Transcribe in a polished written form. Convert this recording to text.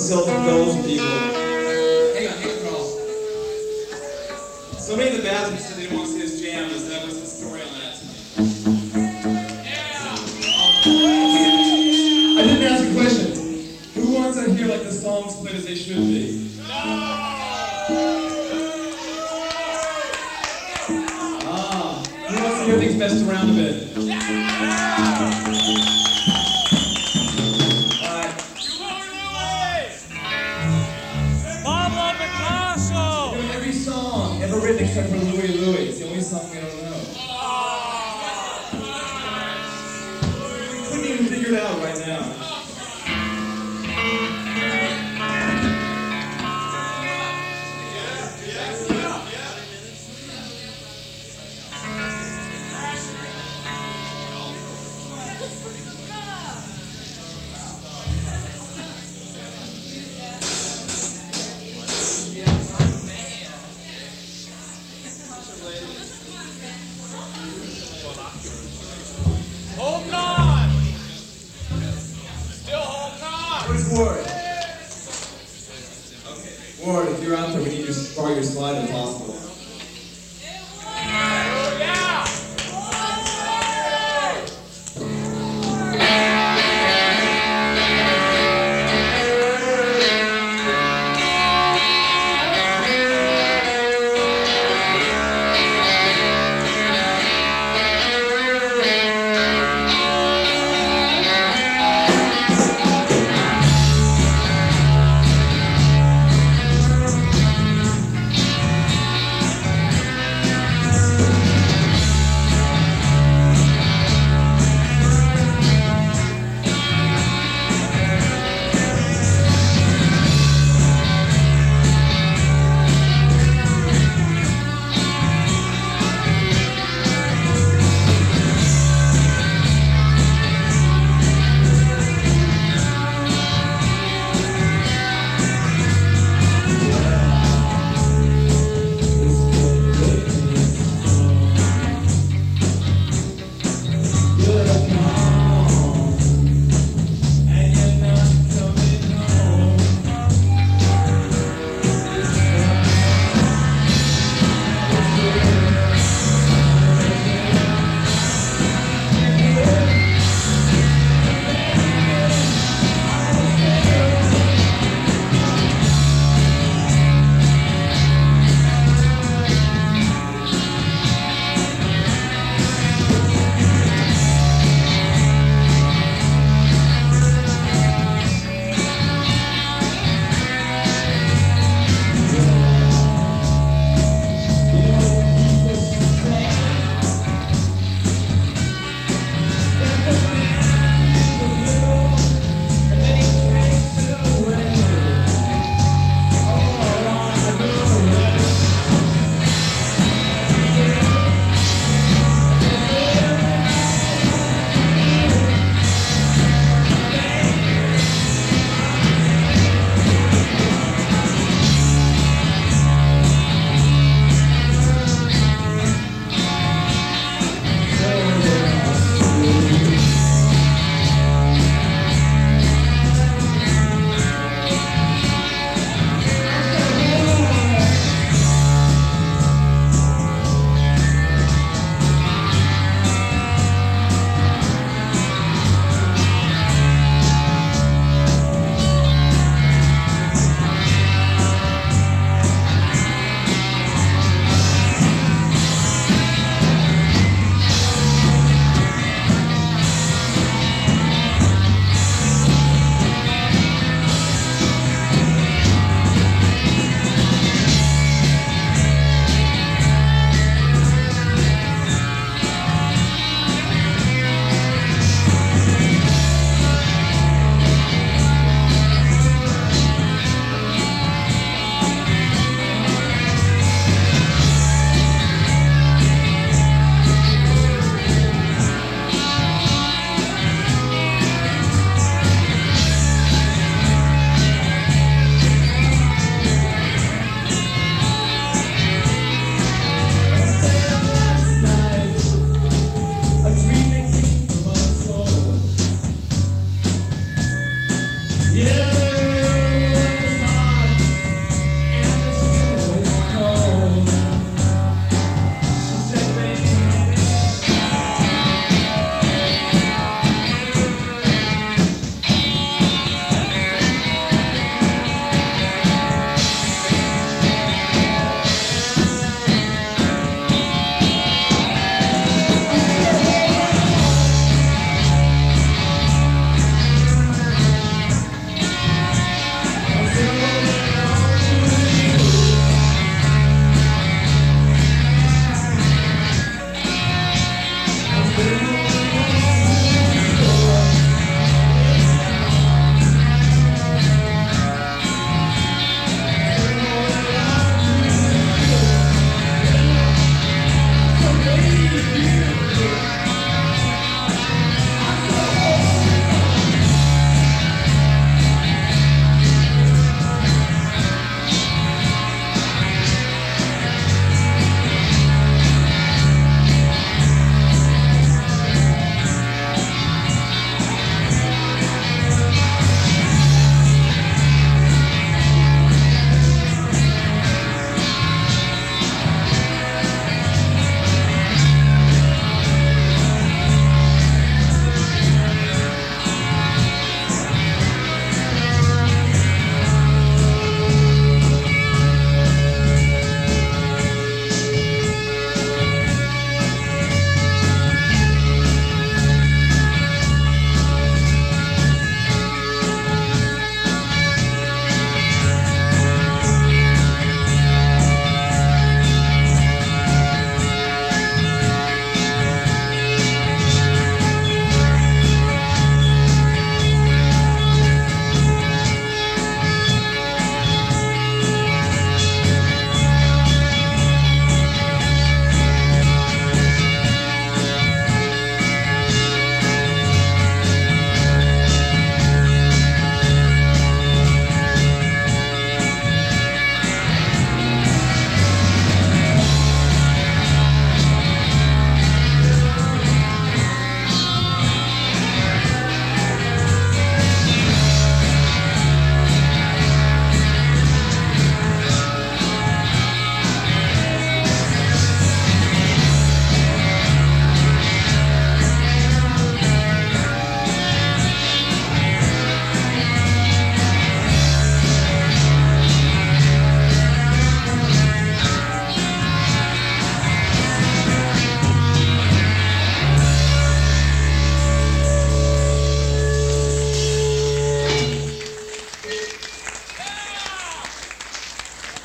sell some goals to people. Hang on, Carl. Somebody in the bathroom said they didn't want to see us jam. That was the story on that tonight. I didn't ask a question. Who wants to hear like the songs played as they should be? Who wants to hear things messed around a bit? Every song ever written except for Louie Louie. It's the only song we don't know. We couldn't even figure it out right now. Holding on! Still holding on! Where's Ward? Okay. Ward, if you're out there, we need you to borrow your slide if possible.